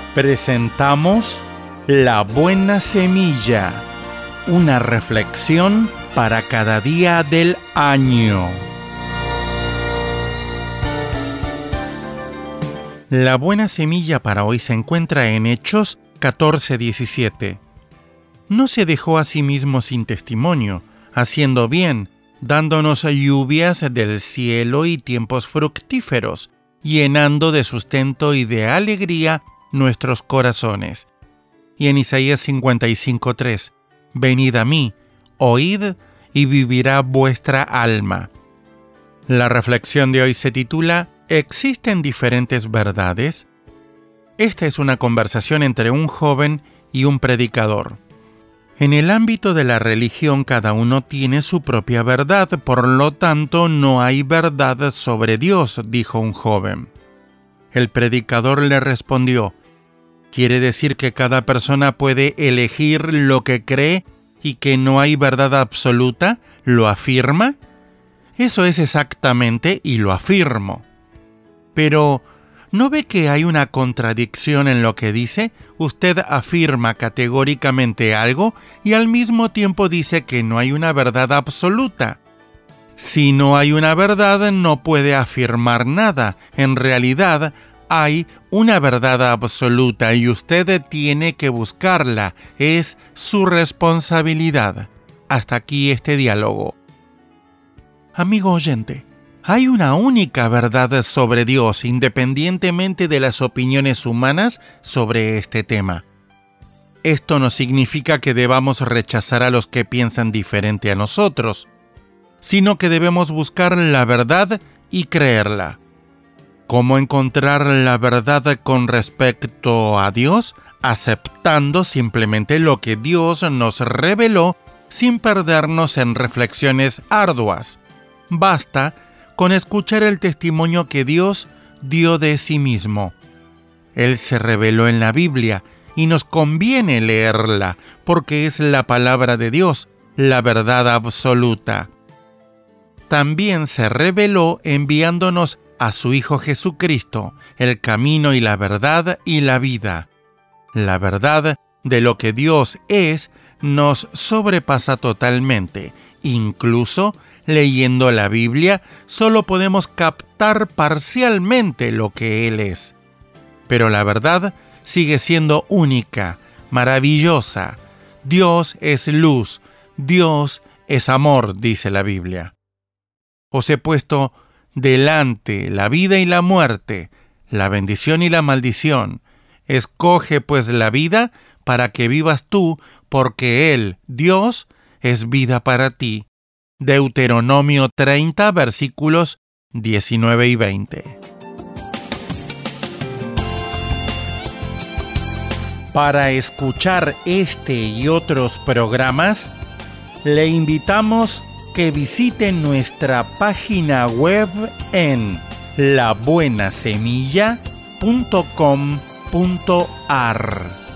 Presentamos La Buena Semilla, una reflexión para cada día del año. La buena semilla para hoy se encuentra en Hechos 14:17. No se dejó a sí mismo sin testimonio, haciendo bien, dándonos lluvias del cielo y tiempos fructíferos, llenando de sustento y de alegría nuestros corazones. Y en Isaías 55:3, venid a mí, oíd, y vivirá vuestra alma. La reflexión de hoy se titula ¿Existen diferentes verdades? Esta es una conversación entre un joven y un predicador. En el ámbito de la religión cada uno tiene su propia verdad, por lo tanto no hay verdad sobre Dios, dijo un joven. El predicador le respondió, ¿quiere decir que cada persona puede elegir lo que cree y que no hay verdad absoluta? ¿Lo afirma? Eso es exactamente y lo afirmo. Pero, ¿no ve que hay una contradicción en lo que dice? Usted afirma categóricamente algo y al mismo tiempo dice que no hay una verdad absoluta. Si no hay una verdad, no puede afirmar nada. En realidad, hay una verdad absoluta y usted tiene que buscarla. Es su responsabilidad. Hasta aquí este diálogo. Amigo oyente, hay una única verdad sobre Dios, independientemente de las opiniones humanas sobre este tema. Esto no significa que debamos rechazar a los que piensan diferente a nosotros, sino que debemos buscar la verdad y creerla. ¿Cómo encontrar la verdad con respecto a Dios? Aceptando simplemente lo que Dios nos reveló sin perdernos en reflexiones arduas. Basta con escuchar el testimonio que Dios dio de sí mismo. Él se reveló en la Biblia y nos conviene leerla porque es la palabra de Dios, la verdad absoluta. También se reveló enviándonos a su Hijo Jesucristo, el camino y la verdad y la vida. La verdad de lo que Dios es nos sobrepasa totalmente. Incluso leyendo la Biblia, solo podemos captar parcialmente lo que Él es. Pero la verdad sigue siendo única, maravillosa. Dios es luz, Dios es amor, dice la Biblia. Os he puesto delante la vida y la muerte, la bendición y la maldición. Escoge pues la vida para que vivas tú, porque Él, Dios, es vida para ti. Deuteronomio 30, versículos 19 y 20. Para escuchar este y otros programas, le invitamos que visite nuestra página web en labuenasemilla.com.ar.